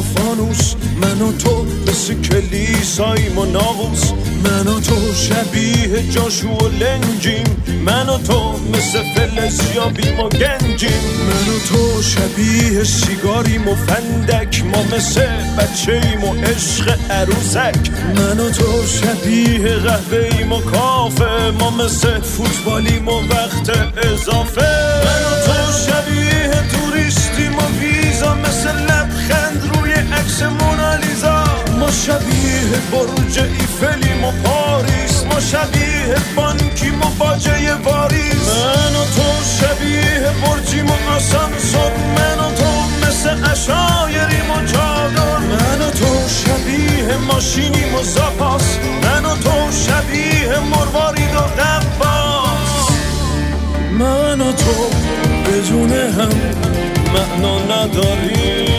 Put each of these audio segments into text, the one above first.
و فانوس، من و تو مثل کلیساییم و ناقوس، من و تو شبیه جاشو و لنجیم، من و تو مثل فلزیابیم و گنجیم، من و تو شبیه سیگاریم و فندک، ما مثل بچه‌ایم و عشق عروسک، من و تو شبیه قهوه‌ایم و کافه، ما مثل فوتبالیم و وقت اضافه، من و تو شبیه توریستیم و ویزا، مثل لبخند روی عکس مونالیزا، ما شبیه برج ایفلیم و پاریس، ما شبیه بانکیم و باجه واریس، من و تو شبیه برجیم و آسانسور، من و تو مثل عشایریم و چادر، من و تو شبیه ماشینیم و زاپاس، من و تو شبیه مروارید و قباس، من و تو بدون هم معنا نداریم،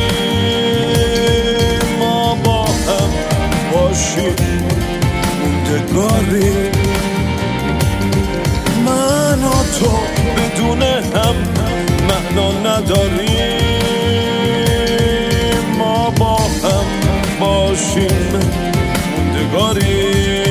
ما با هم باشیم موندگاریم، من و تو بدون هم معنا نداریم، ما با هم باشیم موندگاریم.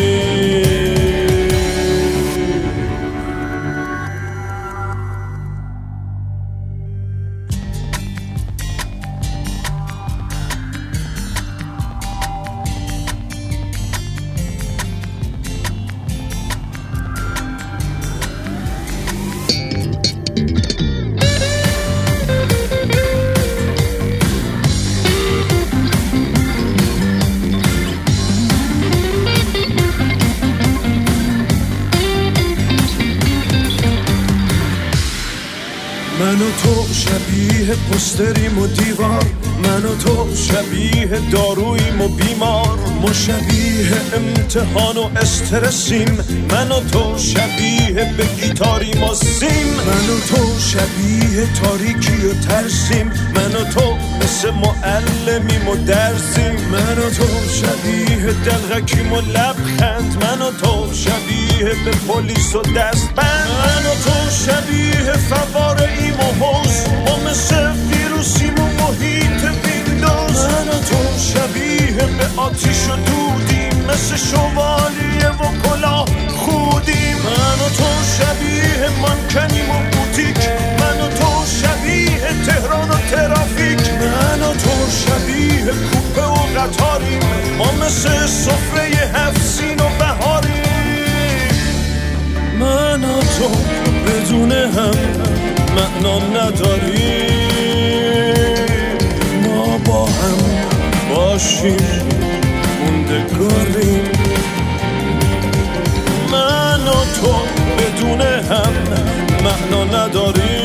من و تو شبیه پستریم و دیوار، من و تو شبیه داروییم و بیمار، ما شبیه امتحان و استرسیم، من و تو شبیه به گیتاریم و سیم، من و تو شبیه تاریکی و ترسیم، من و تو مثل معلمیم و درسیم، من و تو شبیه دلغکیم و لبخند، من و تو شبیه به پلیس و دستبند، من و تو شبیه فواره‌ایم و حوز، ما مثل ویروسیم و محیط ویندوز، من و تو شبیه به آتیش و دودیم، مثل شوالیه و کلاه خودیم، من و تو شبیه مانکنیم و بوتیک، من و تو شبیه تهران و ترافیک، من و تو شبیه کوپه و قطاریم، ما مثل سفره هفت سین و بهاریم، من و تو بدون هم معنا نداریم، ما با هم باشیم موندگاریم، من و تو بدون هم معنا نداریم،